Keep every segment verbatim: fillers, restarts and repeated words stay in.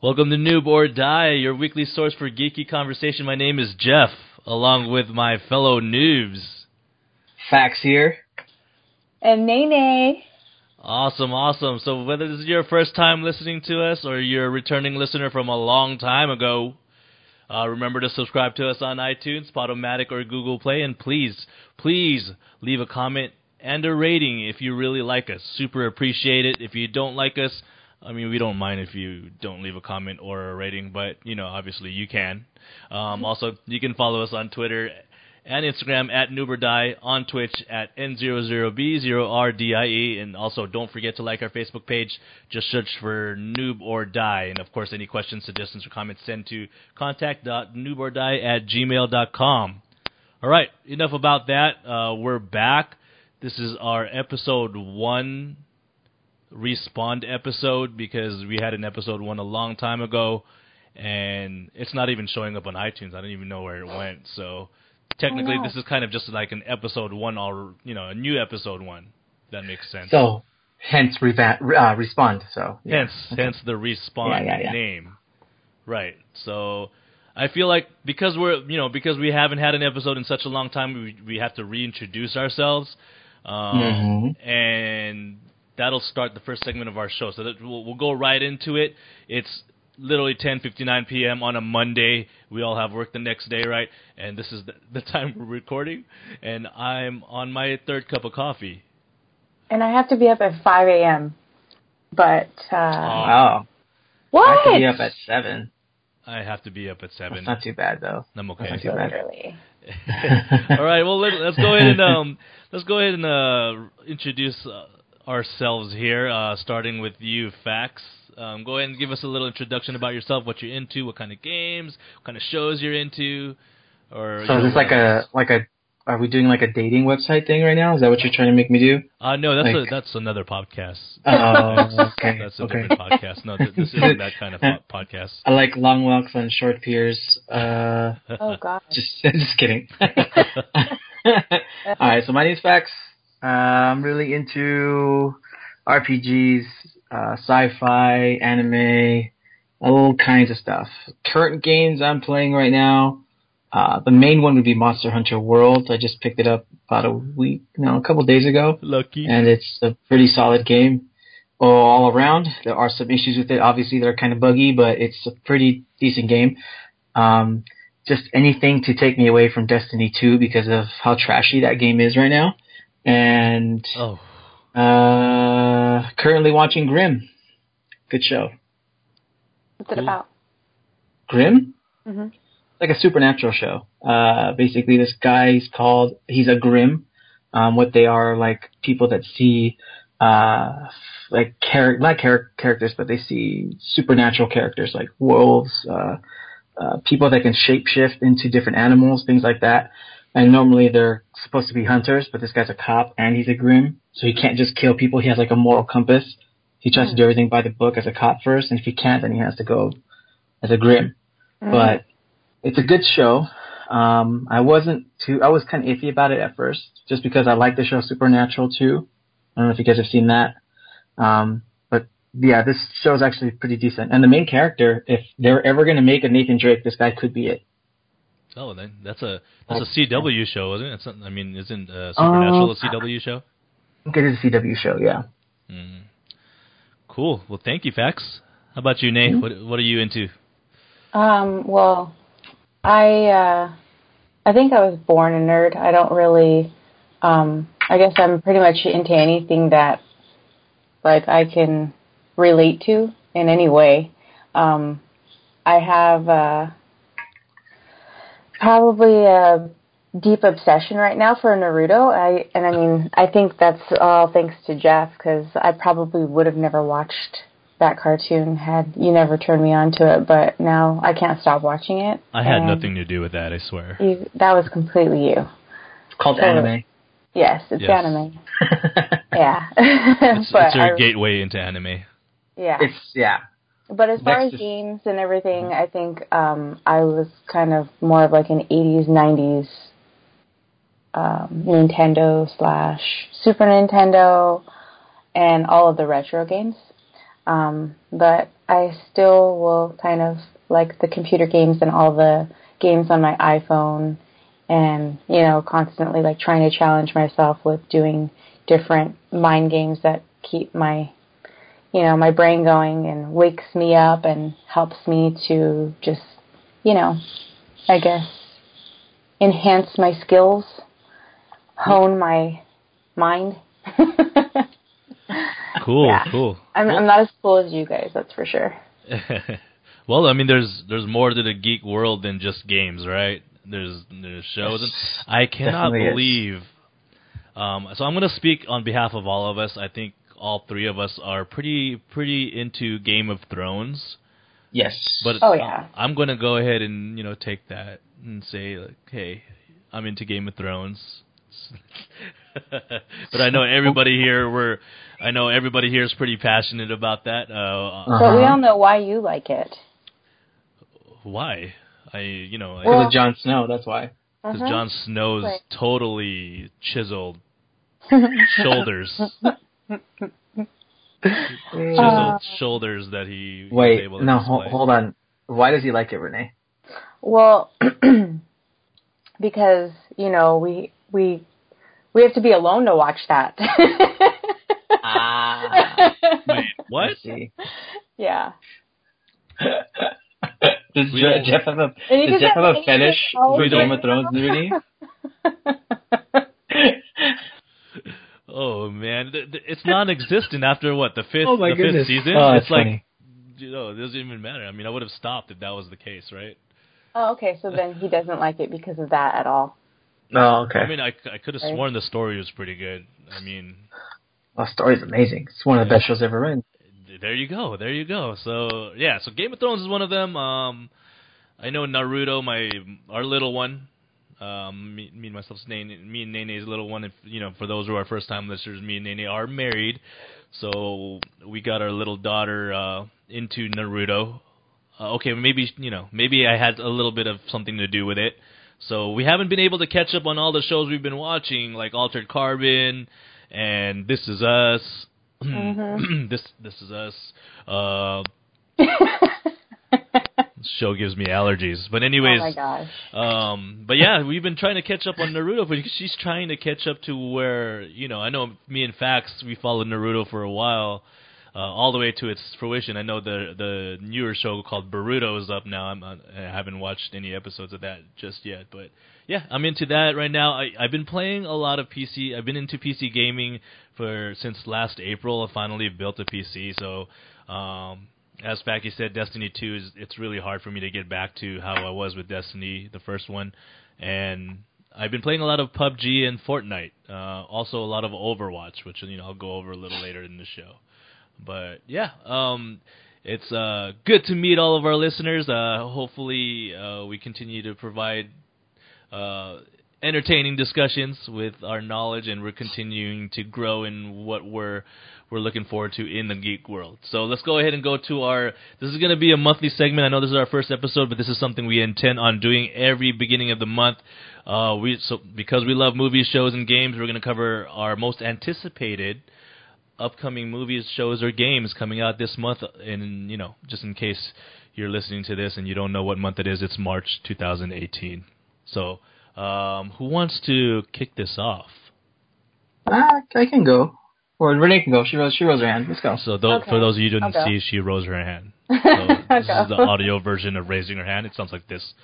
Welcome to Noob or Die, your weekly source for geeky conversation. My name is Jeff, along with my fellow noobs. Fax here. And Nene. Awesome, awesome. So whether this is your first time listening to us or you're a returning listener from a long time ago, uh, remember to subscribe to us on iTunes, Podomatic, or Google Play. And please, please leave a comment and a rating if you really like us. Super appreciate it. If you don't like us, I mean, we don't mind if you don't leave a comment or a rating, but, you know, obviously you can. Um, also, you can follow us on Twitter and Instagram at Noob or Die, on Twitch at N zero zero B zero R D I E, and also don't forget to like our Facebook page. Just search for Noob or Die, and of course, any questions, suggestions, or comments, send to contact dot noob or die at gmail dot com. All right, enough about that. Uh, we're back. This is our episode one Respawned episode, because we had an episode one a long time ago, and it's not even showing up on iTunes. I don't even know where it went. So technically, oh, no. this is kind of just like an episode one, or you know, a new episode one. That makes sense. So, hence reva- uh, Respawned. So yeah. hence, okay. hence the Respawn yeah, yeah, yeah. name. Right. So I feel like because we're you know because we haven't had an episode in such a long time, we we have to reintroduce ourselves, um, mm-hmm. and that'll start the first segment of our show. So that we'll, we'll go right into it. It's literally ten fifty-nine p.m. on a Monday. We all have work the next day, right? And this is the, the time we're recording. And I'm on my third cup of coffee. And I have to be up at five a.m. But, uh... Oh. What? I have to be up at seven. I have to be up at seven. That's not too bad, though. I'm okay. That's not too bad. Literally. All right, well, let, let's go ahead and, um, let's go ahead and uh, introduce... Uh, ourselves here, uh, starting with you, Fax. Um, go ahead and give us a little introduction about yourself, what you're into, what kind of games, what kind of shows you're into, or. So you know, is this like a like a? Are we doing like a dating website thing right now? Is that what you're trying to make me do? Uh, no, that's like, a, that's another podcast. Oh, okay. That's a okay. different podcast. No, th- this isn't that kind of po- podcast. I like long walks on short piers. Uh, oh, God. Just just kidding. All right, so my name's Fax. Uh, I'm really into R P Gs, uh, sci-fi, anime, all kinds of stuff. Current games I'm playing right now, uh, the main one would be Monster Hunter World. I just picked it up about a week, no, a couple days ago. Lucky. And it's a pretty solid game all around. There are some issues with it. Obviously, they're kind of buggy, but it's a pretty decent game. Um, just anything to take me away from Destiny two because of how trashy that game is right now. And oh. uh, currently watching Grimm. Good show. What's it Cool. about? Grimm? Mm-hmm. Like a supernatural show. Uh, basically, this guy is called, he's a Grimm. Um, what they are, like, people that see, uh, like, char- not char- characters, but they see supernatural characters, like wolves, uh, uh, people that can shapeshift into different animals, things like that. And normally they're supposed to be hunters, but this guy's a cop and he's a Grimm, so he can't just kill people. He has like a moral compass. He tries mm. to do everything by the book as a cop first, and if he can't, then he has to go as a Grimm. Mm. But it's a good show. Um, I wasn't too, I was kind of iffy about it at first, just because I like the show Supernatural too. I don't know if you guys have seen that. Um, but yeah, this show is actually pretty decent. And the main character, if they're ever going to make a Nathan Drake, this guy could be it. Oh, then that's a that's a C W show, isn't it? It's not, I mean, isn't uh, Supernatural uh, a C W show? I think it is a C W show, yeah. Mm. Cool. Well, thank you, Fax. How about you, Nate? Mm-hmm. What what are you into? Um. Well, I uh, I think I was born a nerd. I don't really. Um. I guess I'm pretty much into anything that, like, I can relate to in any way. Um. I have. Uh, Probably a deep obsession right now for Naruto. I and I mean, I think that's all thanks to Jeff, because I probably would have never watched that cartoon had you never turned me on to it. But now I can't stop watching it. I had nothing to do with that, I swear. You, that was completely you. It's called so, anime. Yes, it's yes. anime. yeah, it's, but it's your I, gateway into anime. Yeah, it's yeah. But as far as games and everything, I think um, I was kind of more of like an eighties, nineties um, Nintendo slash Super Nintendo and all of the retro games. Um, but I still will kind of like the computer games and all the games on my iPhone, and, you know, constantly like trying to challenge myself with doing different mind games that keep my, you know, my brain going and wakes me up and helps me to just, you know, I guess, enhance my skills, hone my mind. Cool, yeah. cool. I'm, I'm not as cool as you guys, that's for sure. Well, I mean, there's there's more to the geek world than just games, right? There's there's shows, and I cannot Definitely believe. Um, so I'm going to speak on behalf of all of us. I think all three of us are pretty pretty into Game of Thrones. Yes. But oh yeah. uh, I'm going to go ahead and, you know, take that and say, like, hey, I'm into Game of Thrones. But I know everybody here we're I know everybody here is pretty passionate about that. Uh, uh-huh. But we all know why you like it. Why? I you know because well, of Jon Snow. That's why. Because uh-huh. Jon Snow's right. totally chiseled shoulders, chiseled uh, shoulders that he wait. was able to no, display. hold on. Why does he like it, Renee? Well, because you know we we. We have to be alone to watch that. Ah. Wait, what? Yeah. Does Je- Jeff have a, does Jeff have a fetish for Game of Thrones, Rudy? Oh, man. It's non-existent after, what, the fifth, oh my the goodness. fifth season? Oh, it's like, funny. You know, it doesn't even matter. I mean, I would have stopped if that was the case, right? Oh, okay. So then he doesn't like it because of that at all. Oh, okay. I mean, I, I could have right. sworn the story was pretty good. I mean... Well, the story's amazing. It's one of the best shows ever written. There you go. There you go. So, yeah. So, Game of Thrones is one of them. Um, I know Naruto, my our little one. Um, me, me and myself's name, me and Nene's little one. If you know, for those who are first-time listeners, me and Nene are married. So, we got our little daughter uh, into Naruto. Uh, okay, maybe, you know, maybe I had a little bit of something to do with it. So we haven't been able to catch up on all the shows we've been watching, like Altered Carbon and This Is Us. Mm-hmm. this This Is Us. Uh, this show gives me allergies. But anyways, oh my gosh. Um, but yeah, we've been trying to catch up on Naruto because she's trying to catch up to where, you know, I know me and Fax, we followed Naruto for a while. Uh, all the way to its fruition. I know the the newer show called Boruto is up now. I'm, I haven't watched any episodes of that just yet, but yeah, I'm into that right now. I, I've been playing a lot of P C. I've been into P C gaming for since last April. I finally built a P C, so um, as Packy said, Destiny two is it's really hard for me to get back to how I was with Destiny, the first one, and I've been playing a lot of P U B G and Fortnite. Uh, also a lot of Overwatch, which you know I'll go over a little later in the show. But, yeah, um, it's uh, good to meet all of our listeners. Uh, hopefully uh, we continue to provide uh, entertaining discussions with our knowledge, and we're continuing to grow in what we're we're looking forward to in the geek world. So let's go ahead and go to our – this is going to be a monthly segment. I know this is our first episode, but this is something we intend on doing every beginning of the month. Uh, we so because we love movies, shows, and games, we're going to cover our most anticipated – upcoming movies, shows, or games coming out this month. And, you know, just in case you're listening to this and you don't know what month it is, it's March two thousand eighteen. So, um, who wants to kick this off? Uh, I can go. Or Renee can go. She rose, she rose her hand. Let's go. So, th- okay. for those of you who didn't see, she rose her hand. So this is the audio version of raising her hand. It sounds like this.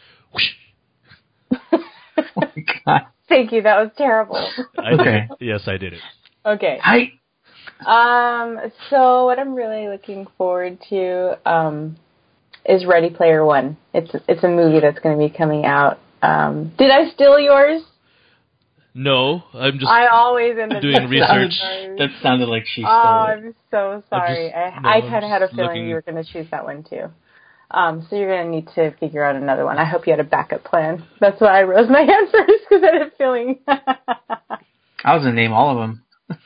Oh my God. Thank you. That was terrible. I did okay. it. Yes, I did it. Okay. Hi. Um, so what I'm really looking forward to um, is Ready Player One. It's it's a movie that's going to be coming out. Um, did I steal yours? No, I'm just I always end up doing research. That sounded like she stole oh, it. I'm so sorry. just, I, no, I kind of had a feeling looking... you were going to choose that one too. Um, so you're going to need to figure out another one. I hope you had a backup plan. That's why I rose my hand first, because I had a feeling. I was going to name all of them.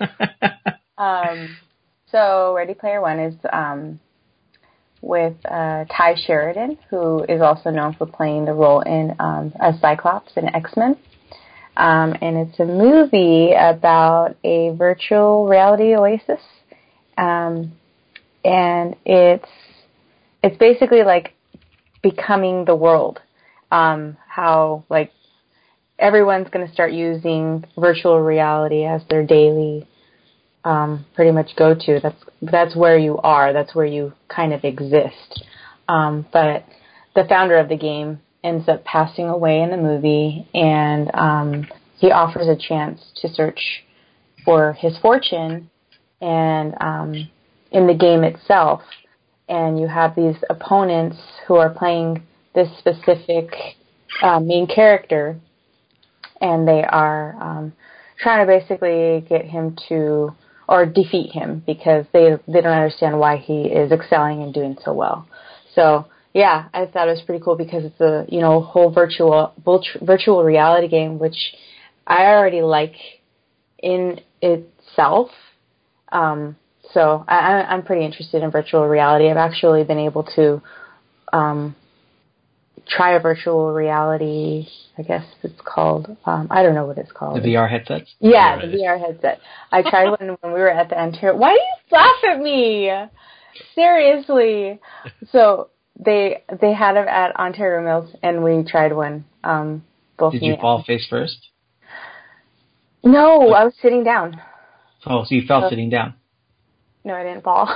Um, so Ready Player One is um, with uh, Ty Sheridan, who is also known for playing the role in um, as Cyclops in X-Men. Um, and it's a movie about a virtual reality oasis. Um, and it's it's basically like becoming the world. Um, how like everyone's going to start using virtual reality as their daily, um, pretty much go-to. That's that's where you are. That's where you kind of exist. Um, but the founder of the game ends up passing away in the movie, and um, he offers a chance to search for his fortune, and um, in the game itself. And you have these opponents who are playing this specific uh, main character, and they are um, trying to basically get him to, or defeat him, because they they don't understand why he is excelling and doing so well. So yeah, I thought it was pretty cool because it's a you know whole virtual virtual reality game, which I already like in itself. Um, so I, I'm pretty interested in virtual reality. I've actually been able to um, try a virtual reality, I guess it's called, um, I don't know what it's called. The V R headsets? Yeah, the V R headset. I tried one when we were at the Ontario. Why do you laugh at me? Seriously. So they they had them at Ontario Mills, and we tried one. Um, both Did you fall and... face first? No, I was sitting down. Oh, so you fell so, sitting down? No, I didn't fall.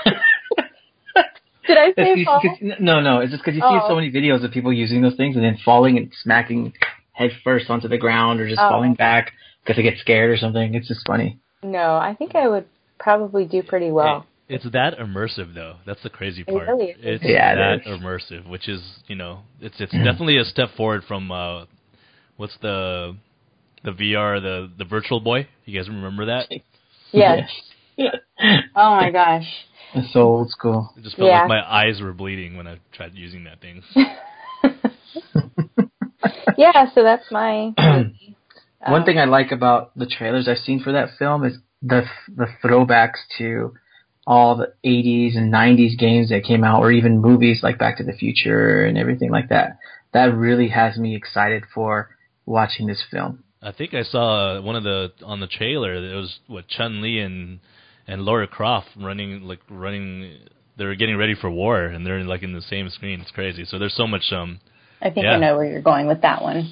Did I say fall? No, no. It's just because you oh. see so many videos of people using those things and then falling and smacking head first onto the ground, or just oh. falling back because they get scared or something. It's just funny. No, I think I would probably do pretty well. Hey, it's that immersive, though. That's the crazy part. It really is. It's yeah, that it is. immersive, which is, you know, it's it's definitely a step forward from uh, what's the the V R, the the Virtual Boy. You guys remember that? Yes. Oh my gosh. It's so old school. It just felt yeah. like my eyes were bleeding when I tried using that thing. Yeah, so that's my... um, One um, thing I like about the trailers I've seen for that film is the the throwbacks to all the eighties and nineties games that came out, or even movies like Back to the Future and everything like that. That really has me excited for watching this film. I think I saw one of the, on the trailer, it was, what, Chun-Li and... and Lara Croft running, like running, they're getting ready for war, and they're like in the same screen. It's crazy. So there's so much. Um, I think yeah. I know where you're going with that one.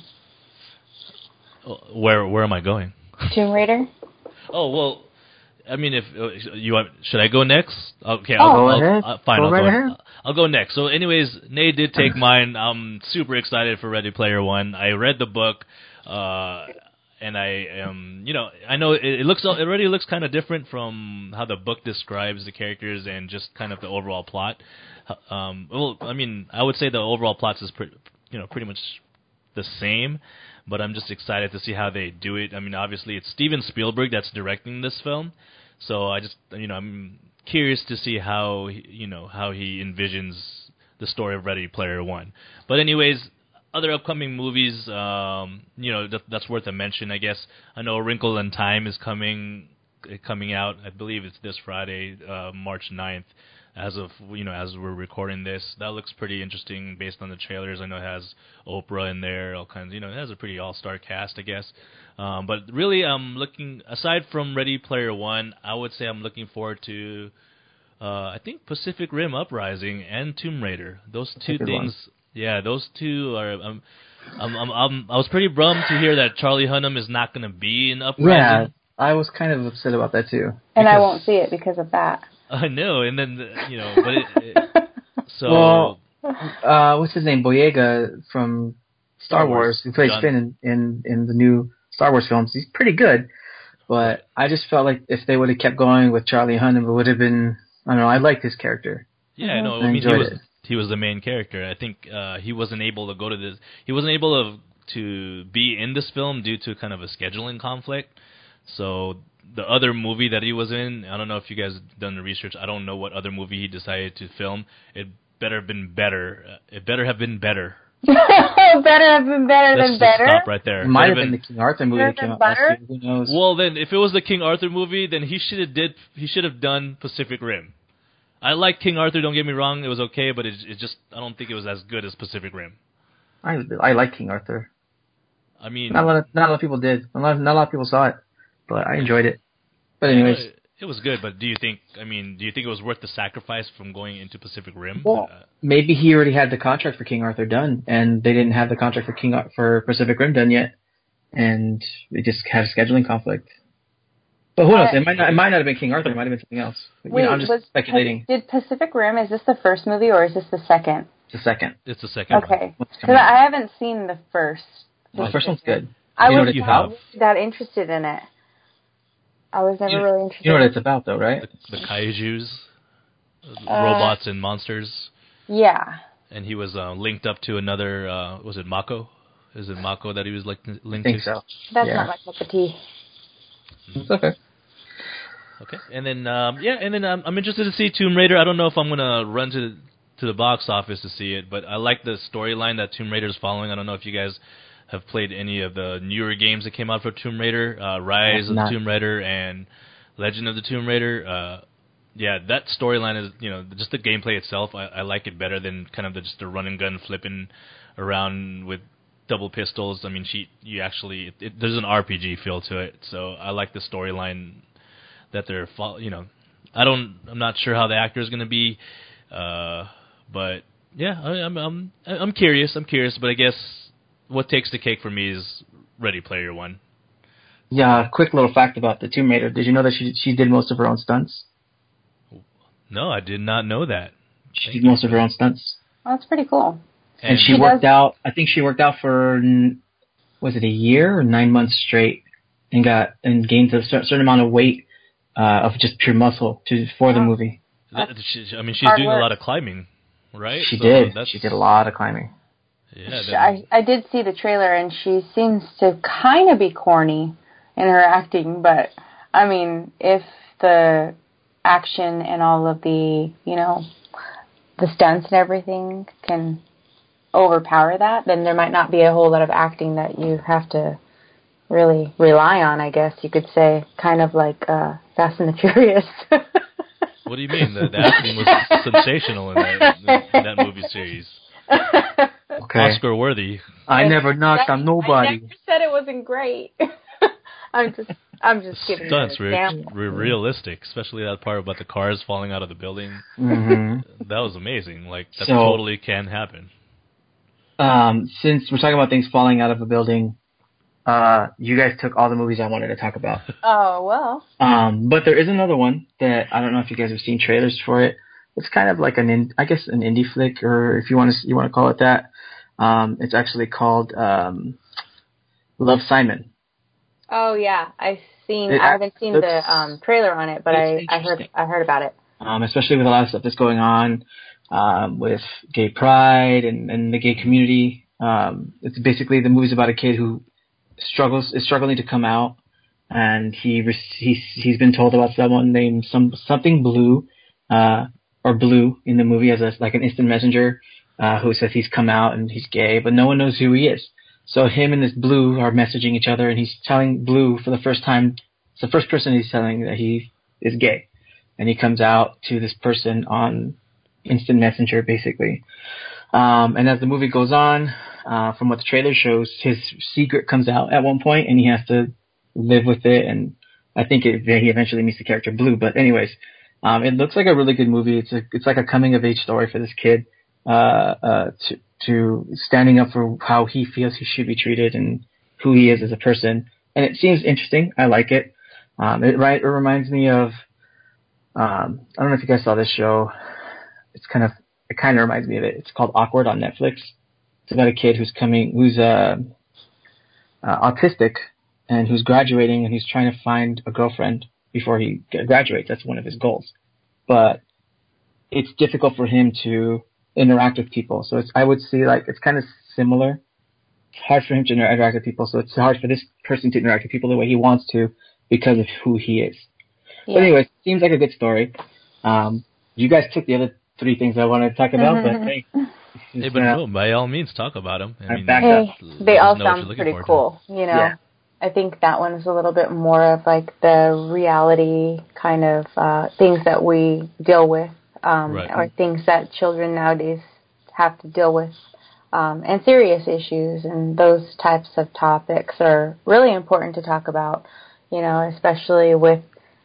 Where where am I going? Tomb Raider. Oh well, I mean, if uh, you want, should I go next? Okay, oh, I'll go I'll, ahead. I'll, fine. Go I'll right go. ahead. I'll go next. So, anyways, Nate did take mine. I'm super excited for Ready Player One. I read the book. Uh, And I am, you know, I know it, it looks, it already looks kind of different from how the book describes the characters and just kind of the overall plot. Um, well, I mean, I would say the overall plot is pretty, you know, pretty much the same, but I'm just excited to see how they do it. I mean, obviously it's Steven Spielberg that's directing this film, so I just, you know, I'm curious to see how, you know, how he envisions the story of Ready Player One. But anyways. Other upcoming movies, um, you know, that, that's worth a mention, I guess. I know A Wrinkle in Time is coming coming out. I believe it's this Friday, uh, March ninth, as of, you know, as we're recording this. That looks pretty interesting based on the trailers. I know it has Oprah in there, all kinds, you know, it has a pretty all-star cast, I guess. Um, but really, I'm looking, aside from Ready Player One, I would say I'm looking forward to, uh, I think, Pacific Rim Uprising and Tomb Raider. Those two things... One. Yeah, those two are. Um, um, um, um, I was pretty bummed to hear that Charlie Hunnam is not going to be in Uprising. Yeah, I was kind of upset about that too. And I won't see it because of that. I know, and then you know, but it, it, so. Well, uh, what's his name? Boyega from Star, Star Wars, Wars, who plays John. Finn in, in in the new Star Wars films. He's pretty good, but I just felt like if they would have kept going with Charlie Hunnam, it would have been. I don't know. I liked his character. Yeah, mm-hmm. I know. I, I mean, enjoyed he was. it. He was the main character. I think uh, he wasn't able to go to this. He wasn't able to to be in this film due to kind of a scheduling conflict. So the other movie that he was in, I don't know if you guys have done the research. I don't know what other movie he decided to film. It better have been better. It better have been better. Better have been better Let's than better. Stop right there. It might have been, been the King Arthur movie that came out last year. Who knows? Well, then if it was the King Arthur movie, then he should have did. He should have done Pacific Rim. I like King Arthur, don't get me wrong, it was okay, but it, it just, I don't think it was as good as Pacific Rim. I I like King Arthur. I mean... Not a lot of, not a lot of people did. Not a lot, not a lot of people saw it, but I enjoyed it. But anyways... It was good, but do you think? I mean, do you think it was worth the sacrifice from going into Pacific Rim? Well, uh, maybe he already had the contract for King Arthur done, and they didn't have the contract for King Ar- for Pacific Rim done yet, and they just had a scheduling conflict. But who knows? It might not. It might not have been King Arthur. It might have been something else. Wait, you know, I'm just was, speculating. Did Pacific Rim? Is this the first movie or is this the second? The second. it's the second Okay, one. because I haven't seen the first. Well, the first one's good. I You know was what you not have. that interested in it. I was never You know- really interested. You know what it's about, though, right? The, the kaiju's, Uh, robots and monsters, Yeah. and he was uh, linked up to another. Uh, was it Mako? Is it Mako that he was like I linked think to? so. That's Yeah. not my cup of tea. It's okay. Okay, and then um, yeah, and then um, I'm interested to see Tomb Raider. I don't know if I'm gonna run to to the box office to see it, but I like the storyline that Tomb Raider is following. I don't know if you guys have played any of the newer games that came out for Tomb Raider, uh, Rise of the Not. Tomb Raider and Legend of the Tomb Raider. Uh, yeah, that storyline is, you know, just the gameplay itself. I, I like it better than kind of the, just the run and gun flipping around with double pistols. I mean, she you actually it, it, there's an R P G feel to it, so I like the storyline that they're, fo- you know, I don't, I'm not sure how the actor is going to be, uh, but yeah, I, I'm, I'm, I'm curious. I'm curious, but I guess what takes the cake for me is Ready Player One. Yeah, quick little fact about the Tomb Raider. Did you know that she she did most of her own stunts? No, I did not know that. She Thank did you most for of her that. own stunts. Well, that's pretty cool. And, And she She worked does- out, I think she worked out for, n- was it a year or nine months straight, and got, and gained a cer- certain amount of weight, uh, of just pure muscle to, for the Wow. movie. That- she, I mean, she's Hard doing work. a lot of climbing, right? She So did. That's, She did a lot of climbing. Yeah, She- that, I, I did see the trailer, and she seems to kind of be corny in her acting, but, I mean, if the action and all of the, you know, the stunts and everything can overpower that, then there might not be a whole lot of acting that you have to really rely on, I guess you could say, kind of like uh, Fast and the Furious. what do you mean? The, the acting was sensational in that, in that movie series. Okay. Oscar worthy. I never knocked on I nobody. never said it wasn't great. I'm just, I'm just kidding. Stunts an were, example. were realistic, especially that part about the cars falling out of the building. hmm That was amazing. Like, that So- totally can happen. Um, since we're talking about things falling out of a building, uh, you guys took all the movies I wanted to talk about. Oh, well. Um, but there is another one that I don't know if you guys have seen trailers for it. It's kind of like an, in, I guess, an indie flick, or if you want to, you want to call it that. Um, it's actually called um, Love, Simon. Oh, yeah. I've seen, It- I haven't seen it's- the um, trailer on it, but I, it's I heard, interesting. I heard about it. Um, especially with a lot of stuff that's going on um, with gay pride and, and the gay community. Um, it's basically the movie's about a kid who struggles is struggling to come out, and he re- he's he's been told about someone named some something Blue, uh, or Blue in the movie as a like an instant messenger uh, who says he's come out and he's gay, but no one knows who he is. So him and this Blue are messaging each other, and he's telling Blue for the first time. It's the first person he's telling that he is gay. And he comes out to this person on instant messenger, basically. Um, and as the movie goes on, uh, from what the trailer shows, his secret comes out at one point, and he has to live with it. And I think it, he eventually meets the character Blue. But anyways, um, it looks like a really good movie. It's a, it's like a coming of age story for this kid, uh, uh, to, to standing up for how he feels he should be treated and who he is as a person. And it seems interesting. I like it. Um, it, right, it reminds me of, Um, I don't know if you guys saw this show. It's kind of, it kind of reminds me of it. It's called Awkward on Netflix. It's about a kid who's coming, who's uh, uh, autistic and who's graduating, and he's trying to find a girlfriend before he graduates. That's one of his goals. But it's difficult for him to interact with people. So it's, I would say like it's kind of similar. It's hard for him to interact with people. So it's hard for this person to interact with people the way he wants to because of who he is. Yeah. But anyways, seems like a good story. Um, you guys took the other three things I wanted to talk about, but hey. Hey, but no, by all means, talk about them. I I'm mean, back Hey, let they us all know what you're sound looking pretty forward to. cool, you know. Yeah. I think that one is a little bit more of like the reality kind of uh, things that we deal with, um, Right. or things that children nowadays have to deal with, um, and serious issues, and those types of topics are really important to talk about, you know, especially with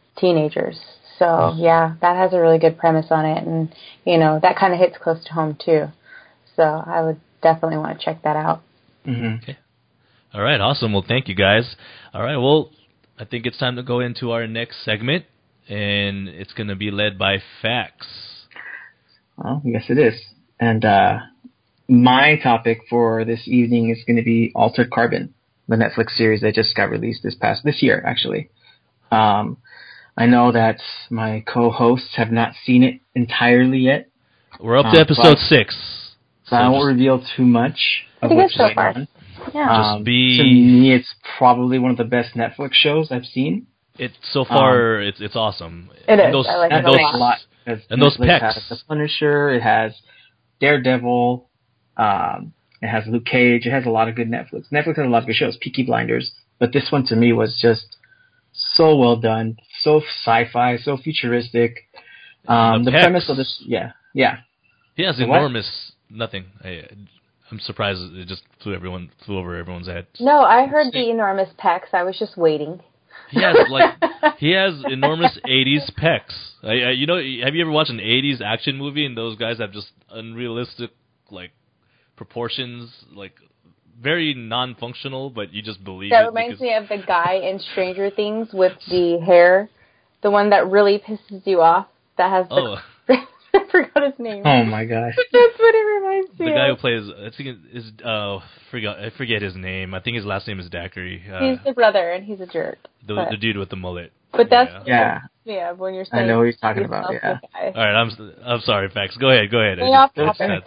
teenagers. So yeah, that has a really good premise on it, and you know that kind of hits close to home too. So I would definitely want to check that out. Mm-hmm. Okay. All right, awesome. Well, thank you guys. All right, well, I think it's time to go into our next segment, and it's going to be led by Fax. Well, yes, it is. And uh, my topic for this evening is going to be Altered Carbon, the Netflix series that just got released this past this year, actually. Um, I know that my co-hosts have not seen it entirely yet. We're up to uh, episode but, six. So, so I won't reveal too much of Pretty what's good so going far. on. Yeah. Um, Just be- To me, it's probably one of the best Netflix shows I've seen. It so far, it's it's awesome. It and is. Those, I like and it That's a those, a lot. Because and those Netflix pecs. has The Punisher, it has Daredevil, um, it has Luke Cage, it has a lot of good Netflix. Netflix has a lot of good shows, Peaky Blinders, but this one to me was just so well done, so sci-fi, so futuristic. Um, The the pecs. premise of this, yeah, yeah. He has The what? enormous nothing. I, I'm surprised it just flew everyone flew over everyone's head. No, I heard the enormous pecs. I was just waiting. He has like he has enormous eighties pecs. I, I, you know, have you ever watched an eighties action movie and those guys have just unrealistic like proportions, like very non-functional, but you just believe That it reminds because- me of the guy in Stranger Things with the hair, the one that really pisses you off. That has the Oh, I forgot his name. Oh my gosh. That's what it reminds me the guy who of. plays I think it is uh forgot I forget his name. I think his last name is Daiquiri. Uh, He's the brother, and he's a jerk. the but- the dude with the mullet. But that's Yeah. Yeah, yeah. When you're saying I know what you're talking yourself about, yeah. the guy. All right, I'm I'm sorry, Fax. Go ahead, go ahead. Stay I off just- topic.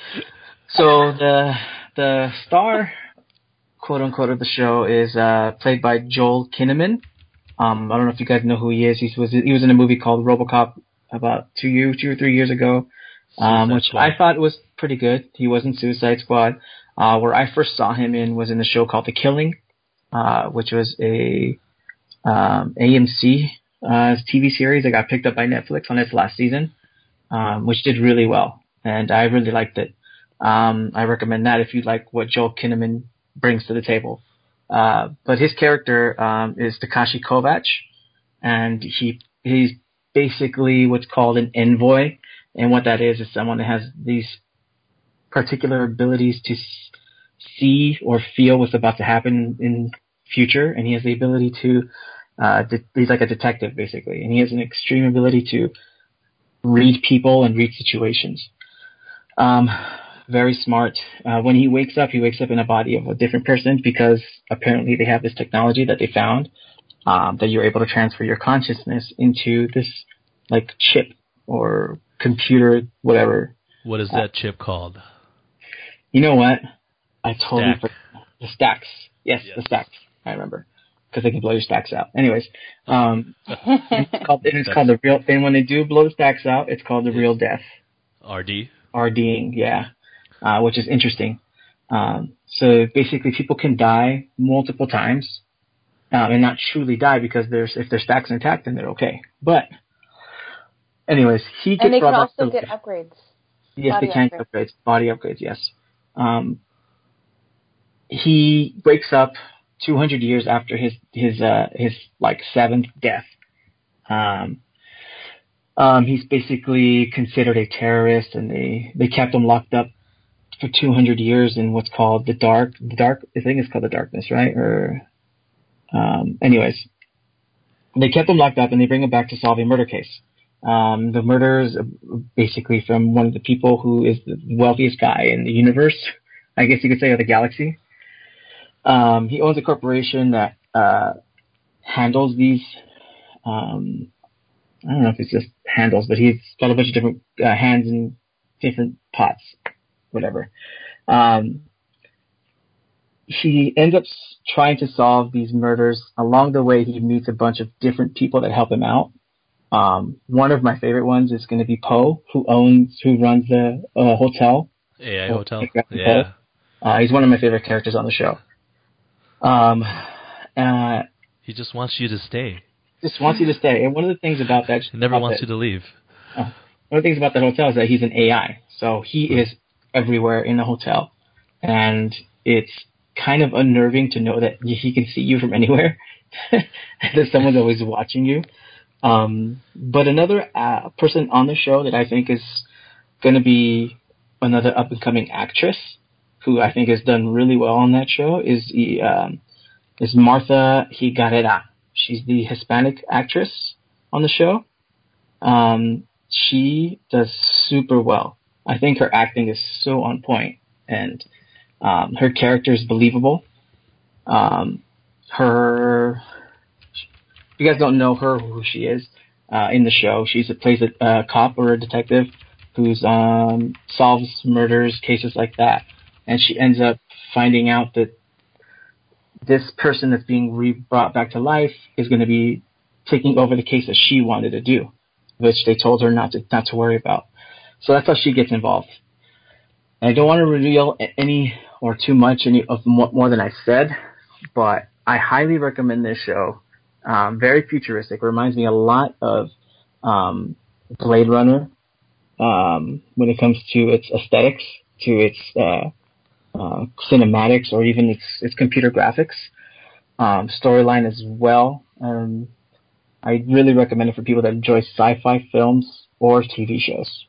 So the the star, quote unquote, of the show is uh, played by Joel Kinnaman. Um, I don't know if you guys know who he is. He was he was in a movie called RoboCop about two years, two or three years ago, um, Suicide which Squad. I thought was pretty good. He was in Suicide Squad. Uh, where I first saw him in was in the show called The Killing, uh, which was a um, A M C uh, T V series that got picked up by Netflix on its last season, um, which did really well, and I really liked it. Um, I recommend that if you like what Joel Kinnaman brings to the table. Uh, but his character um, is Takashi Kovacs, and he he's basically what's called an envoy, and what that is is someone that has these particular abilities to s- see or feel what's about to happen in future, and he has the ability to uh, de- he's like a detective basically, and he has an extreme ability to read people and read situations. Um, very smart. Uh, when he wakes up, he wakes up in a body of a different person because apparently they have this technology that they found um, that you're able to transfer your consciousness into this like chip or computer, whatever. What is that chip called? You know what? I totally Stack. forgot. The stacks. Yes, Yes. the stacks. I remember because they can blow your stacks out. Anyways, um, it's called it is called the real. And when they do blow the stacks out, it's called the real death. R D. RDing, yeah, uh, which is interesting. Um, so basically, people can die multiple times um, and not truly die because there's if their stack's intact, then they're okay. But anyways, he gets And they can brought also back to get life. upgrades. Yes, body they can upgrades. get upgrades, body upgrades. Yes. Um, he wakes up two hundred years after his his uh, his like seventh death. Um, Um, he's basically considered a terrorist, and they, they kept him locked up for two hundred years in what's called the dark, the dark, I think it's called the darkness, right? Or, um, anyways, they kept him locked up and they bring him back to solve a murder case. Um, the murder is basically from one of the people who is the wealthiest guy in the universe, I guess you could say, or the galaxy. Um, he owns a corporation that, uh, handles these, um, I don't know if it's just handles, but he's got a bunch of different uh, hands in different pots, whatever. Um, he ends up s- trying to solve these murders. Along the way, he meets a bunch of different people that help him out. Um, one of my favorite ones is going to be Poe, who owns, who runs the uh, hotel. A I Oh, Hotel. exactly. Yeah. Uh, he's one of my favorite characters on the show. Um, uh, He just wants you to stay. just wants you to stay. And one of the things about that, He never about wants that- you to leave. One of the things about the hotel is that he's an A I, so he is everywhere in the hotel, and it's kind of unnerving to know that he can see you from anywhere, that someone's always watching you. Um, but another uh, person on the show that I think is going to be another up and coming actress who I think has done really well on that show is the, um, is Martha Higareda. She's the Hispanic actress on the show. Um, she does super well. I think her acting is so on point, and um, her character is believable. Um, her, if you guys don't know her, who she is uh, in the show, she plays a, a cop or a detective who's um, solves murders, cases like that, and she ends up finding out that this person that's being re- brought back to life is going to be taking over the case that she wanted to do, which they told her not to not to worry about. So that's how she gets involved. And I don't want to reveal any or too much any of more, more than I said, but I highly recommend this show. Um, very futuristic. Reminds me a lot of um, Blade Runner um, when it comes to its aesthetics, to its uh, uh, cinematics, or even its its computer graphics. Um, storyline as well. Um, I really recommend it for people that enjoy sci-fi films or T V shows.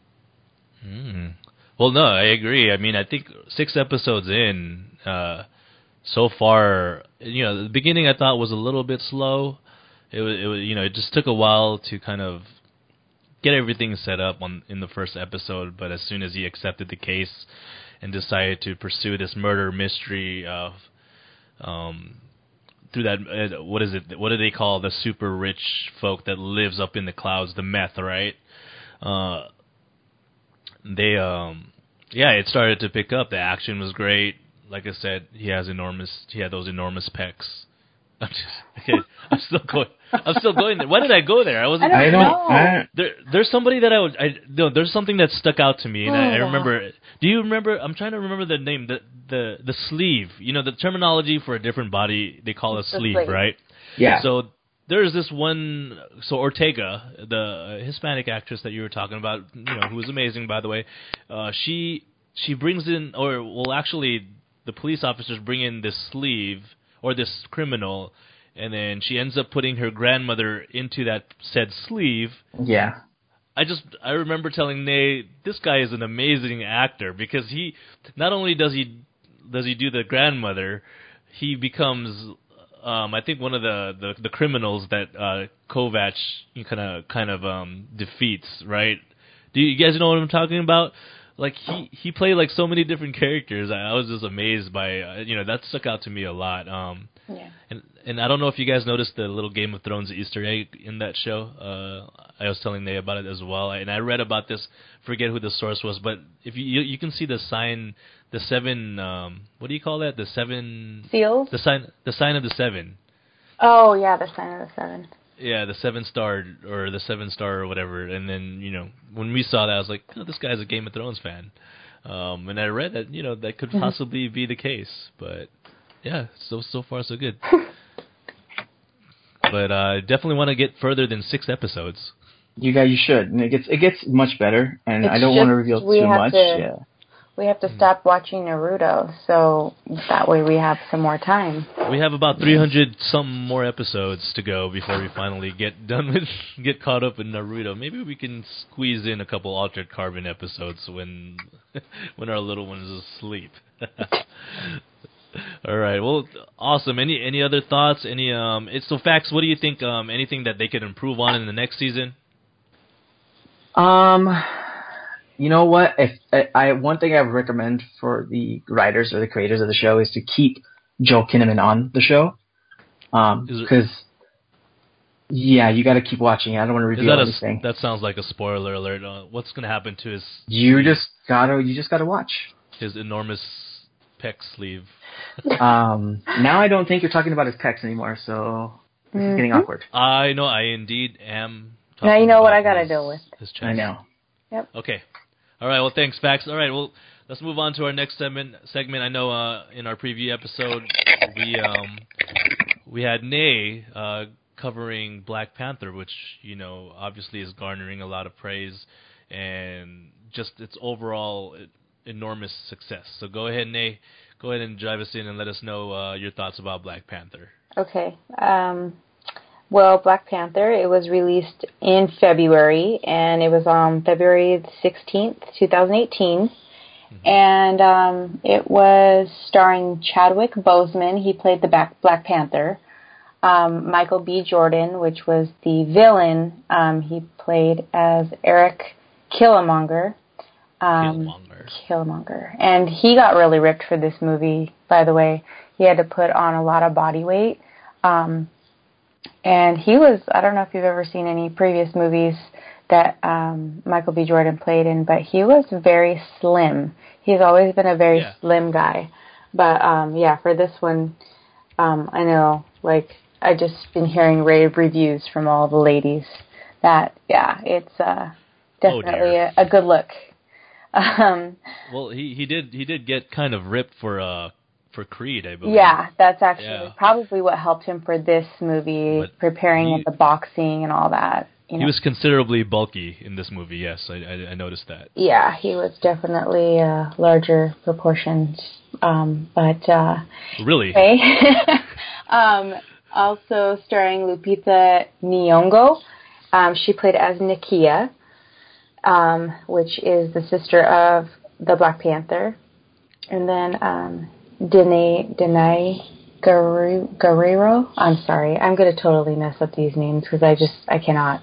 Mm. Well, no, I agree. I mean, I think six episodes in, uh, so far, you know, the beginning I thought was a little bit slow. It was, it was, you know, it just took a while to kind of get everything set up on in the first episode. But as soon as he accepted the case and decided to pursue this murder mystery of, um, through that, uh, what is it? What do they call the super rich folk that lives up in the clouds? The meth, right? Uh, they, um, yeah, it started to pick up. The action was great. Like I said, he has enormous. He had those enormous pecs. I'm just, okay, I'm still going. I'm still going there. Why did I go there? I wasn't. I don't know. I, There, there's somebody that I would. I no, there's something that stuck out to me, and Oh, I, I wow. remember. Do you remember? I'm trying to remember the name. The the the sleeve. You know, the terminology for a different body. They call it It's the sleeve, sleeve. right? yeah. So there's this one. So Ortega, the Hispanic actress that you were talking about, you know, who was amazing, by the way. Uh, she she brings in, or well, actually, the police officers bring in this sleeve or this criminal, and then she ends up putting her grandmother into that said sleeve. Yeah. I just I remember telling Nay, this guy is an amazing actor, because he not only does he does he do the grandmother, he becomes um, I think one of the, the, the criminals that uh, Kovac kind of kind of um, defeats, right? Do you guys know what I'm talking about? Like he, he played like so many different characters. I, I was just amazed by uh, you know that stuck out to me a lot. Um, Yeah. and and I don't know if you guys noticed the little Game of Thrones Easter egg in that show. Uh, I was telling Nate about it as well, and I read about this. Forget who the source was, but if you you, you can see the sign, the seven. Um, what do you call that? The seven Seals? The sign, the sign of the seven. Oh, yeah, the sign of the seven. Yeah, the seven star or the seven star or whatever. And then you know when we saw that, I was like, oh, this guy's a Game of Thrones fan. Um, and I read that you know that could possibly be the case, but yeah, so so far so good. But uh, definitely want to get further than six episodes. You guys, you should. And it gets it gets much better, and It's I don't want to just reveal we too have much. to- Yeah. We have to stop watching Naruto, so that way we have some more time. We have about three hundred some more episodes to go before we finally get done with get caught up in Naruto. Maybe we can squeeze in a couple Altered Carbon episodes when when our little one is asleep. All right. Well, awesome. Any any other thoughts? Any um? It's so Fax. What do you think? Um, anything that they could improve on in the next season? Um, you know what? If I, I one thing I would recommend for the writers or the creators of the show is to keep Joel Kinnaman on the show. Um, Is it- because yeah, you got to keep watching. I don't want to Is reveal that a, anything. that sounds like a spoiler alert. Uh, what's going to happen to his You just gotta you just gotta watch. his enormous pec sleeve? Um, now I don't think you're talking about his pecs anymore, so this is getting Mhm. awkward. I know. I indeed am. Now you talking know what about I gotta his- deal with. His chest. I know. Okay. All right. Well, thanks, Fax. All right. Well, let's move on to our next segment. Segment. I know uh, in our preview episode we um, we had Nay uh, covering Black Panther, which you know obviously is garnering a lot of praise and just its overall enormous success. So go ahead, Nay. Go ahead and drive us in and let us know uh, your thoughts about Black Panther. Okay. Um, well, Black Panther, it was released in February, and it was on February sixteenth, twenty eighteen. Mm-hmm. And um, it was starring Chadwick Boseman. He played the Black, Black Panther. Um, Michael B. Jordan, which was the villain, um, he played as Eric Killmonger. Um, Killmonger. Killmonger. And he got really ripped for this movie, by the way. He had to put on a lot of body weight. Um, and he was, I don't know if you've ever seen any previous movies that um, Michael B. Jordan played in, but he was very slim. He's always been a very yeah. slim guy. But, um, yeah, for this one, um, I know, like, I just been hearing rave reviews from all the ladies that, yeah, it's uh, definitely oh, a, a good look. Um, well, he, he did he did get kind of ripped for uh for Creed, I believe. Yeah, that's actually yeah. probably what helped him for this movie, but preparing he, the boxing and all that. You know? He was considerably bulky in this movie. Yes, I, I, I noticed that. Yeah, he was definitely uh, larger proportions. Um, but uh, really, okay. um, also starring Lupita Nyong'o. Um, she played as Nakia. Um, which is the sister of the Black Panther. And then um, Dene, Dene Guerrero. I'm sorry. I'm going to totally mess up these names because I just, I cannot.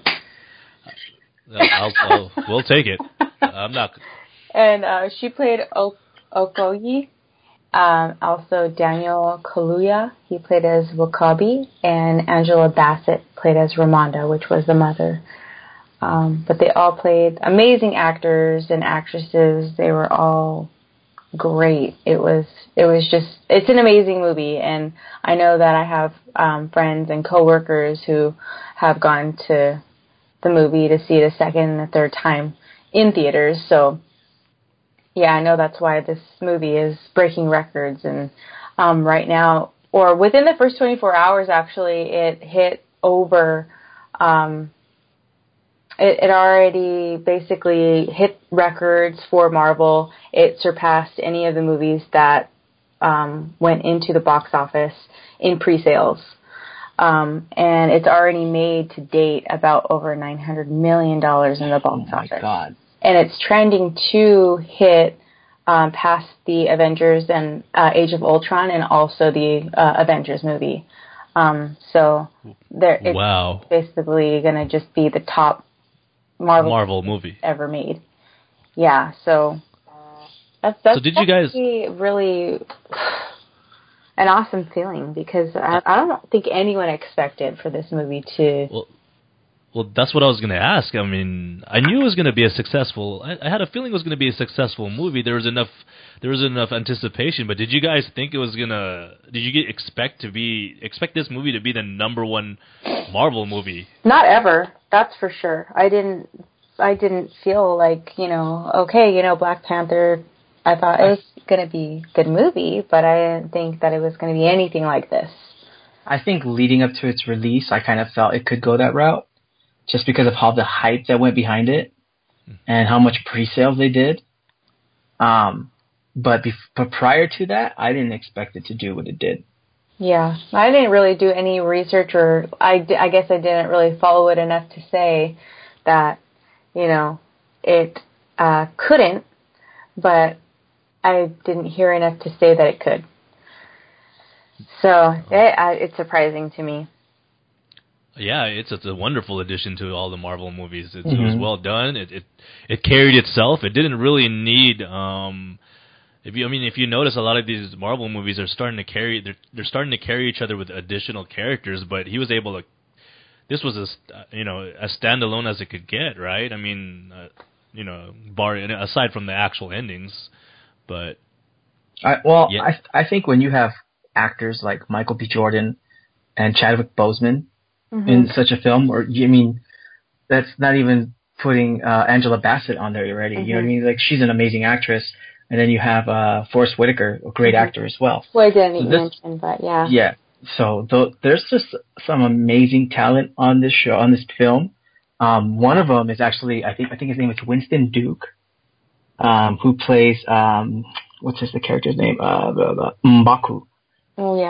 I'll, I'll, we'll take it. I'm not. And uh, she played o- Okoye. Um, also Daniel Kaluuya. He played as W'Kabi. And Angela Bassett played as Ramonda, which was the mother. Um, but they all played amazing actors and actresses. They were all great. It was it was just it's an amazing movie, and I know that I have um, friends and coworkers who have gone to the movie to see it a second and a third time in theaters. So yeah, I know that's why this movie is breaking records. And um, right now, or within the first twenty-four hours, actually, it hit over. Um, It, it already basically hit records for Marvel. It surpassed any of the movies that um, went into the box office in pre-sales. Um, and it's already made to date about over nine hundred million dollars in the box oh my office. God. And it's trending to hit um, past the Avengers and uh, Age of Ultron and also the uh, Avengers movie. Um, so there, it's wow. basically going to just be the top Marvel, Marvel movie ever made. Yeah, so that's that's so did you guys really an awesome feeling because I, I don't think anyone expected for this movie to. Well, well, that's what I was going to ask. I mean, I knew it was going to be a successful. I, I had a feeling it was going to be a successful movie. There was enough. There was enough anticipation. But did you guys think it was gonna? Did you get expect to be expect this movie to be the number one Marvel movie? Not ever. That's for sure. I didn't. I didn't feel like you know. Okay, you know, Black Panther. I thought it was going to be a good movie, but I didn't think that it was going to be anything like this. I think leading up to its release, I kind of felt it could go that route, just because of how the hype that went behind it and how much pre-sales they did. Um, but, bef- but prior to that, I didn't expect it to do what it did. Yeah, I didn't really do any research, or I, d- I guess I didn't really follow it enough to say that, you know, it uh, couldn't, but I didn't hear enough to say that it could. So it, I, it's surprising to me. Yeah, it's, it's a wonderful addition to all the Marvel movies. It's, mm-hmm. It was well done. It, it it carried itself. It didn't really need. Um, if you, I mean, if you notice, a lot of these Marvel movies are starting to carry. They're they're starting to carry each other with additional characters. But he was able to. This was a you know as standalone as it could get, right? I mean, uh, you know, bar aside from the actual endings, but. I, well, yeah. I I think when you have actors like Michael B. Jordan and Chadwick Boseman. Mm-hmm. In such a film, or I mean, that's not even putting uh, Angela Bassett on there already. Mm-hmm. You know what I mean? Like, she's an amazing actress, and then you have uh, Forrest Whitaker, a great mm-hmm. actor as well. Well, I didn't so this, mention, but yeah. Yeah. So th- there's just some amazing talent on this show, on this film. Um, one of them is actually, I think, I think his name is Winston Duke, um, who plays um, what's his the character's name? Uh, the, the, M'Baku. Oh yeah.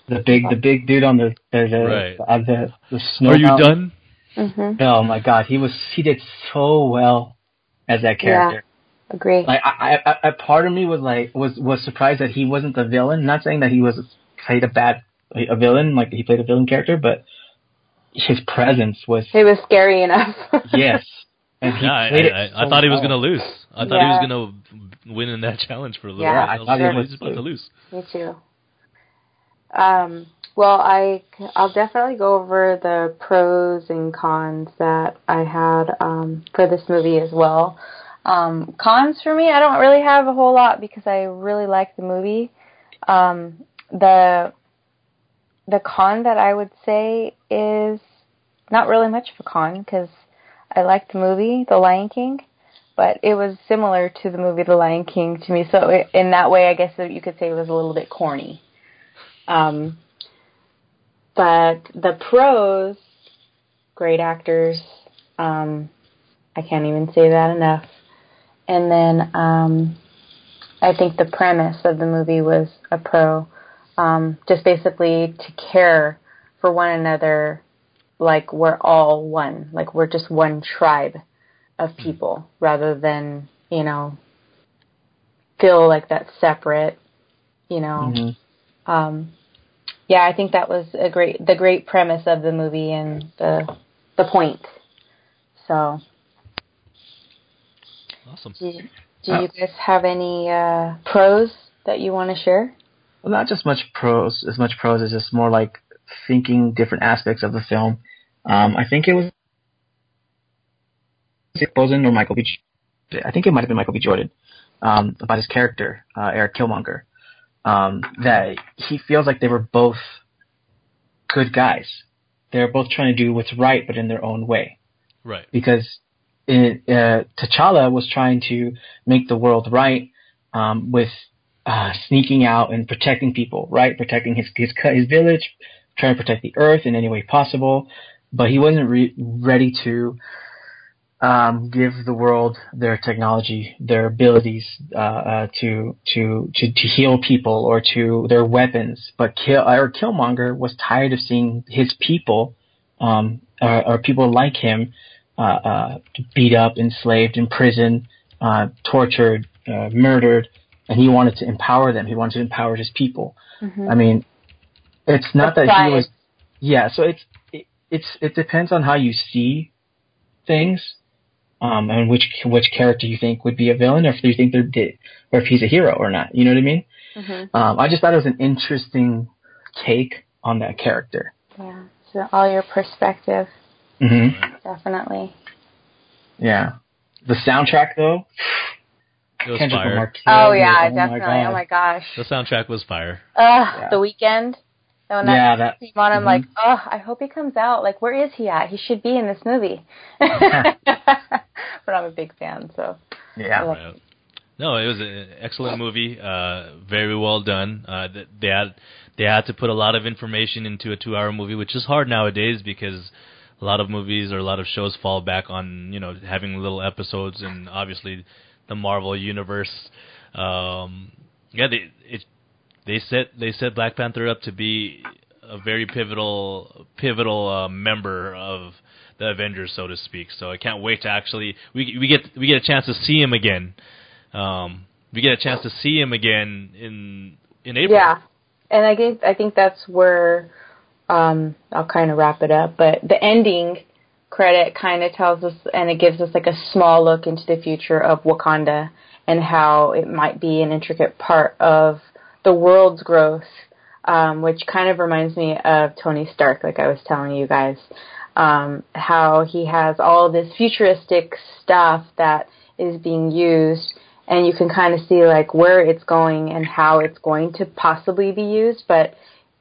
The big, the big dude on the the the, Right. uh, the, the snow. Are you mountain. done? Mhm. Oh my God, he was he did so well as that character. Yeah. Agree. Like I, I, I, part of me was like was was surprised that he wasn't the villain. Not saying that he was played a bad a villain, like he played a villain character, but his presence was It was scary enough. yes. And he Yeah, I, played it I, I so thought he was well. gonna lose. I thought Yeah. he was gonna win in that challenge for a little Yeah, while. I thought he like, was he's about to lose. Me too. Um, well, I, I'll definitely go over the pros and cons that I had um, for this movie as well. Um, cons for me, I don't really have a whole lot because I really like the movie. Um, the the con that I would say is not really much of a con because I liked the movie, The Lion King, but it was similar to the movie The Lion King to me. So it, in that way, I guess that you could say it was a little bit corny. Um, but the pros, great actors. Um, I can't even say that enough. And then um, I think the premise of the movie was a pro. Um, just basically to care for one another like we're all one. Like we're just one tribe of people rather than, you know, feel like that's separate, you know. Mm-hmm. Um, yeah, I think that was a great, the great premise of the movie and the the point. So, Awesome. do, do you guys have any uh, pros that you want to share? Well, not just much pros, as much pros as just more like thinking different aspects of the film. Um, I think it was Bosen or Michael B. I think it might have been Michael B. Jordan um, about his character, uh, Eric Killmonger. Um, that he feels like they were both good guys. They're both trying to do what's right, but in their own way. Right. Because it, uh, T'Challa was trying to make the world right um, with uh, sneaking out and protecting people, right? Protecting his, his his village, trying to protect the Earth in any way possible. But he wasn't re- ready to um, give the world their technology, their abilities uh, uh, to, to to to heal people or to their weapons. But Kill, or Killmonger was tired of seeing his people, um, or, or people like him, uh, uh, beat up, enslaved, imprisoned, uh, tortured, uh, murdered, and he wanted to empower them. He wanted to empower his people. Mm-hmm. I mean, it's not That's that right. he was. Yeah, so it's it, it's it depends on how you see things. Um, and which which character you think would be a villain, or if you think they're, or if he's a hero or not. You know what I mean? Mm-hmm. Um, I just thought it was an interesting take on that character. Yeah, so all your perspective, Mm-hmm. definitely. Yeah. The soundtrack, though. It was Kendrick fire. Lamar. Oh killed yeah, it. definitely. God. Oh my gosh. The soundtrack was fire. Ugh, Yeah. The Weeknd. When Yeah, I that- came on, I'm mhm. like, oh, I hope he comes out. Like, where is he at? He should be in this movie. But I'm a big fan, so. Yeah. Right. No, it was an excellent movie. Uh, very well done. Uh, th- they had they had to put a lot of information into a two-hour movie, which is hard nowadays because a lot of movies or a lot of shows fall back on, you know, having little episodes, and obviously the Marvel universe. Um, yeah, they it, they set they set Black Panther up to be a very pivotal pivotal uh, member of the Avengers, so to speak. So I can't wait to actually we we get we get a chance to see him again. Um, we get a chance to see him again in in April. Yeah, and I think I think that's where um, I'll kind of wrap it up. But the ending credit kind of tells us, and it gives us like a small look into the future of Wakanda and how it might be an intricate part of the world's growth, um, which kind of reminds me of Tony Stark, like I was telling you guys, um, how he has all this futuristic stuff that is being used, and you can kind of see like where it's going and how it's going to possibly be used, but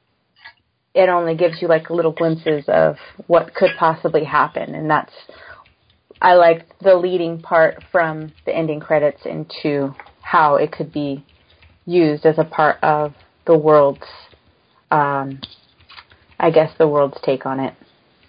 it only gives you like little glimpses of what could possibly happen, and that's I like the leading part from the ending credits into how it could be used as a part of the world's, um, I guess, the world's take on it.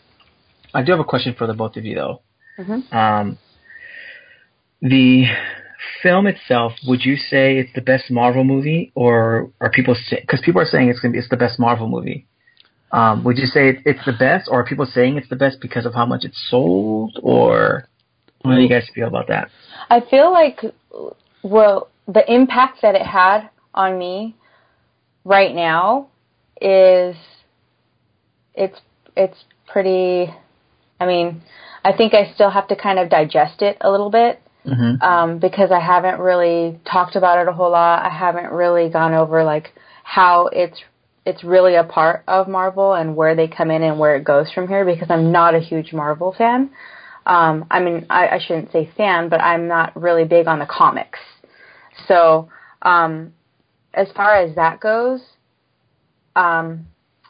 I do have a question for the both of you, though. Mm-hmm. Um, the film itself, would you say it's the best Marvel movie, or are people saying, because people are saying it's gonna be it's the best Marvel movie? Um, would you say it, it's the best, or are people saying it's the best because of how much it's sold, or how do you guys feel about that? I feel like, well, the impact that it had on me right now is it's it's pretty. I mean, I think I still have to kind of digest it a little bit. Mm-hmm. Um, because I haven't really talked about it a whole lot. I haven't really gone over like how it's it's really a part of Marvel and where they come in and where it goes from here, because I'm not a huge Marvel fan. Um, I mean, I, I shouldn't say fan, but I'm not really big on the comics. So um, as far as that goes, um,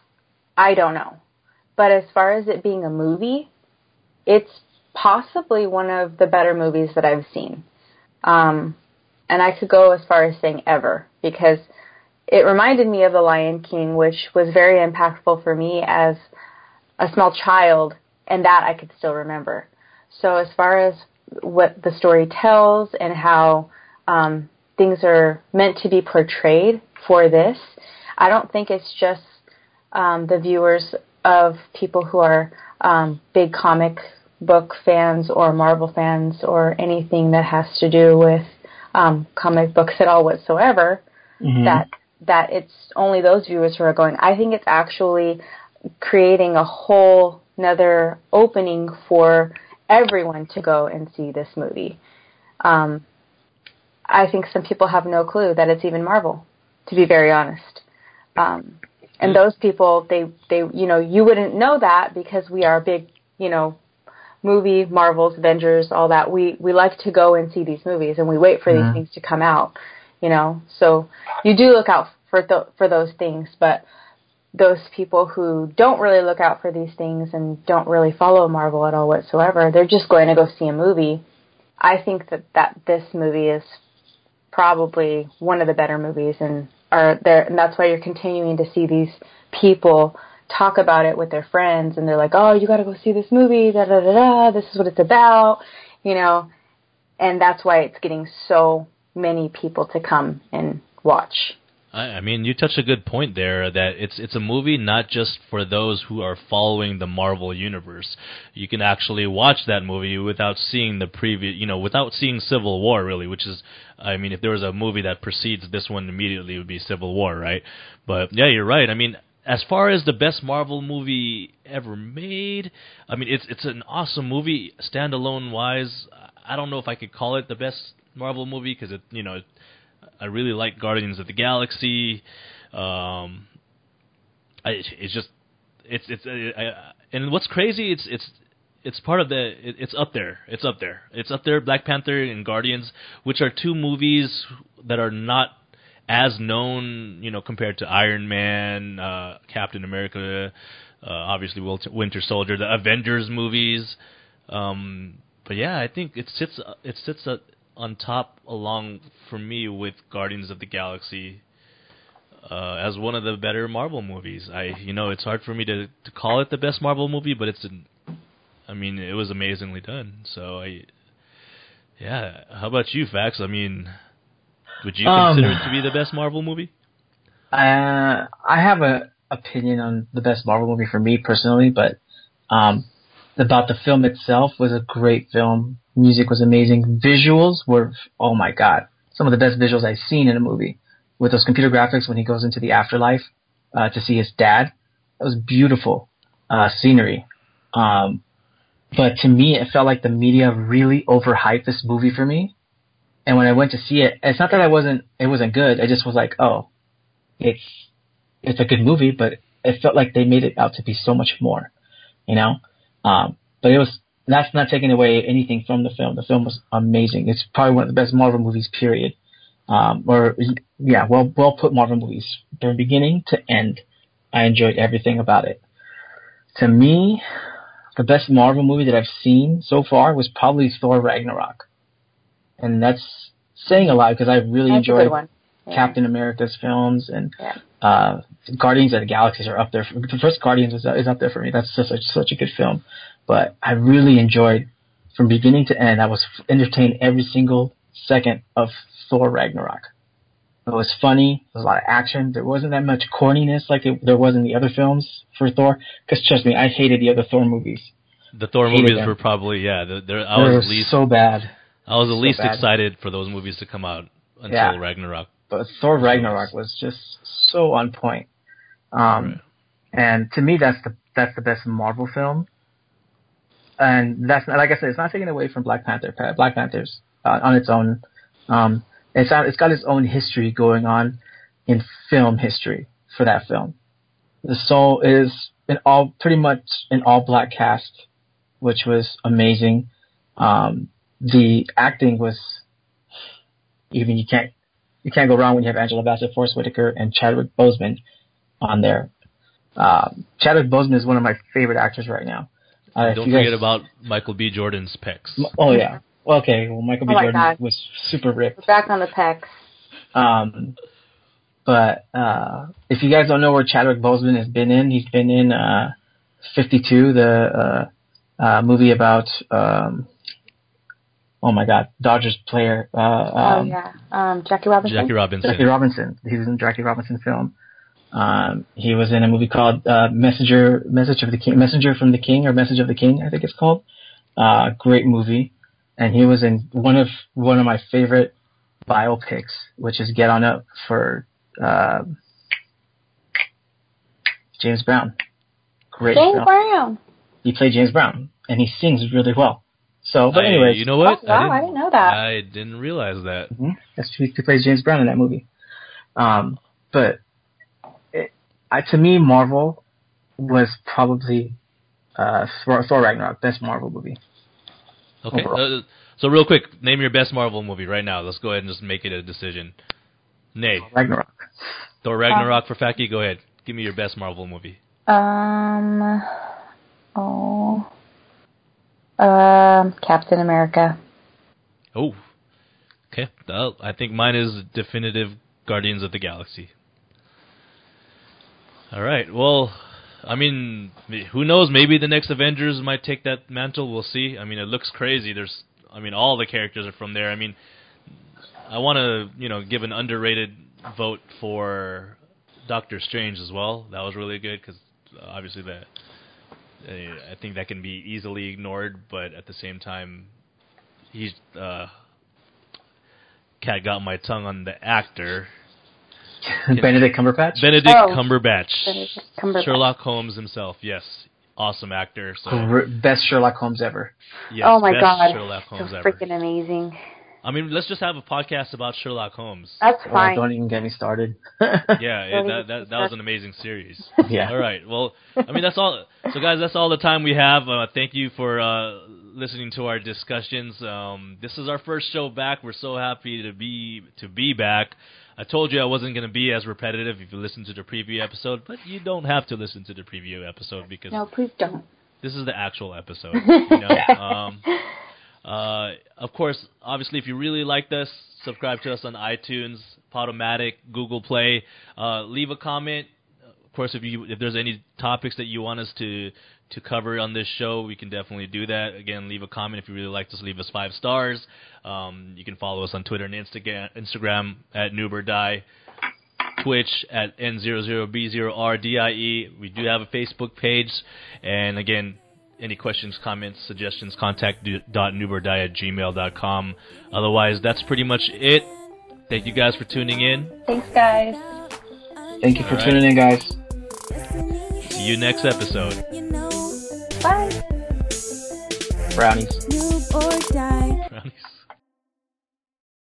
I don't know. But as far as it being a movie, it's possibly one of the better movies that I've seen. Um, and I could go as far as saying ever, because it reminded me of The Lion King, which was very impactful for me as a small child, and that I could still remember. So as far as what the story tells and how um, things are meant to be portrayed for this, I don't think it's just um, the viewers of people who are um, big comic book fans or Marvel fans or anything that has to do with um, comic books at all whatsoever, mm-hmm. that that it's only those viewers who are going. I think it's actually creating a whole another opening for everyone to go and see this movie. Um, I think some people have no clue that it's even Marvel, to be very honest. Um, and those people, they, they, you know, you wouldn't know that because we are big, you know, movie, Marvels, Avengers, all that. We, we like to go and see these movies, and we wait for mm-hmm. these things to come out, you know. So you do look out for th- for those things, but those people who don't really look out for these things and don't really follow Marvel at all whatsoever, they're just going to go see a movie. I think that, that this movie is probably one of the better movies, and are there, and that's why you're continuing to see these people talk about it with their friends, and they're like, oh, you got to go see this movie, da da da da, this is what it's about, you know, and that's why it's getting so many people to come and watch. I, I mean, you touched a good point there, that it's it's a movie not just for those who are following the Marvel universe. You can actually watch that movie without seeing the previous, you know, without seeing Civil War, really, which is, I mean, if there was a movie that precedes this one immediately, it would be Civil War, right? But, yeah, you're right. I mean, as far as the best Marvel movie ever made, I mean, it's it's an awesome movie, standalone-wise. I don't know if I could call it the best Marvel movie, because, it, you know, it, I really like Guardians of the Galaxy. Um, I, it's just, it's it's, uh, I, and what's crazy, it's it's it's part of the, it, it's up there, it's up there, it's up there. Black Panther and Guardians, which are two movies that are not as known, you know, compared to Iron Man, uh, Captain America, uh, obviously Winter Soldier, the Avengers movies. Um, but yeah, I think it sits it sits uh, on top along for me with Guardians of the Galaxy uh, as one of the better Marvel movies. I, you know, it's hard for me to, to call it the best Marvel movie, but it's, an, I mean, it was amazingly done. So I, yeah. How about you, Fax? I mean, would you consider um, it to be the best Marvel movie? Uh, I have a opinion on the best Marvel movie for me personally, but um, about the film itself was a great film. Music was amazing. Visuals were, oh my god, some of the best visuals I've seen in a movie. With those computer graphics when he goes into the afterlife uh, to see his dad, that was beautiful uh, scenery. Um, but to me, it felt like the media really overhyped this movie for me. And when I went to see it, it's not that I wasn't, it wasn't good. I just was like, oh, it's it's a good movie, but it felt like they made it out to be so much more, you know. Um, but it was. That's not taking away anything from the film. The film was amazing. It's probably one of the best Marvel movies, period. Um, or, yeah, well well put Marvel movies. From beginning to end, I enjoyed everything about it. To me, the best Marvel movie that I've seen so far was probably Thor Ragnarok. And that's saying a lot because I really that's enjoyed yeah. Captain America's films. And yeah. uh, Guardians of the Galaxies are up there. For, the first Guardians is, is up there for me. That's just such, such a good film. But I really enjoyed, from beginning to end, I was entertained every single second of Thor Ragnarok. It was funny. There was a lot of action. There wasn't that much corniness like it, there was in the other films for Thor. Because trust me, I hated the other Thor movies. The Thor Hated movies them. were probably yeah. They're, they're, I They was were at least so bad. I was the so least bad. excited for those movies to come out until Yeah. Ragnarok. But Thor Ragnarok was just so on point. Um, Right. And to me, that's the that's the best Marvel film. And that's not, like I said, it's not taken away from Black Panther. Pa- Black Panther's uh, on its own. Um, it's not, it's got its own history going on in film history for that film. The Soul is an all pretty much an all black cast, which was amazing. Um, the acting was even you can't you can't go wrong when you have Angela Bassett, Forrest Whitaker, and Chadwick Boseman on there. Um, Chadwick Boseman is one of my favorite actors right now. Uh, if Don't you guys- forget about Michael B. Jordan's pecs. Oh yeah. Well, okay. Well, Michael B. Oh my Jordan God. was super ripped. We're back on the pecs. Um, but uh, if you guys don't know where Chadwick Boseman has been in, he's been in uh, fifty-two, the uh, uh, movie about um, oh my God, Dodgers player. Uh, Oh um, yeah, um, Jackie Robinson. Jackie Robinson. Jackie Robinson. He was in a Jackie Robinson film. Um, he was in a movie called uh, Messenger, Message of the King, Messenger from the King, or Message of the King, I think it's called. Uh, great movie, and he was in one of one of my favorite biopics, which is Get On Up for uh, James Brown. Great James film. Brown. He played James Brown, and he sings really well. So, but I- anyways, you know what? Oh, wow, I didn't know that. I didn't realize that. Mhm. That's he he plays James Brown in that movie. Um, but it, I, to me, Marvel was probably uh, Thor, Thor Ragnarok, best Marvel movie. Okay. Overall. Uh, so real quick, name your best Marvel movie right now. Let's go ahead and just make it a decision. Nay. Ragnarok. Thor Ragnarok for Faki. Go ahead. Give me your best Marvel movie. Um. Oh. Um. Captain America. Oh. Okay. Well, I think mine is definitive Guardians of the Galaxy. All right. Well, I mean, who knows? Maybe the next Avengers might take that mantle. We'll see. I mean, it looks crazy. There's, I mean, all the characters are from there. I mean, I want to, you know, give an underrated vote for Doctor Strange as well. That was really good because obviously that I think that can be easily ignored, but at the same time, he's uh, cat got my tongue on the actor. Benedict Cumberbatch. Benedict Oh. Cumberbatch. Benedict Cumberbatch. Sherlock Holmes himself, yes. Awesome actor. So Gr- Best Sherlock Holmes ever. yes, oh my best God, Sherlock Holmes so ever. freaking amazing. I mean, let's just have a podcast about Sherlock Holmes. That's Oh, fine. don't even get me started. Yeah, it, Don't that, even that that was an amazing series. Yeah. All right. Well, I mean, that's all. So, guys, that's all the time we have. Uh, thank you for uh, listening to our discussions. Um, this is our first show back. We're so happy to be to be back. I told you I wasn't going to be as repetitive if you listen to the preview episode, but you don't have to listen to the preview episode because No, please don't. this is the actual episode. You know? um, uh, of course, obviously, if you really liked us, subscribe to us on iTunes, Podomatic, Google Play. Uh, leave a comment. Of course, if you if there's any topics that you want us to to cover on this show, we can definitely do that. Again, leave a comment if you really like us. Leave us five stars. Um, you can follow us on Twitter and Instagram, Instagram at NooberDie, Twitch at N zero zero B zero R D I E. We do have a Facebook page, and again, any questions, comments, suggestions, contact dot nooberdie at gmail dot com. Otherwise, that's pretty much it. Thank you guys for tuning in. Thanks, guys. Thank you for All right. tuning in, guys. See you next episode. Bye. Brownies. Noob or die. Brownies.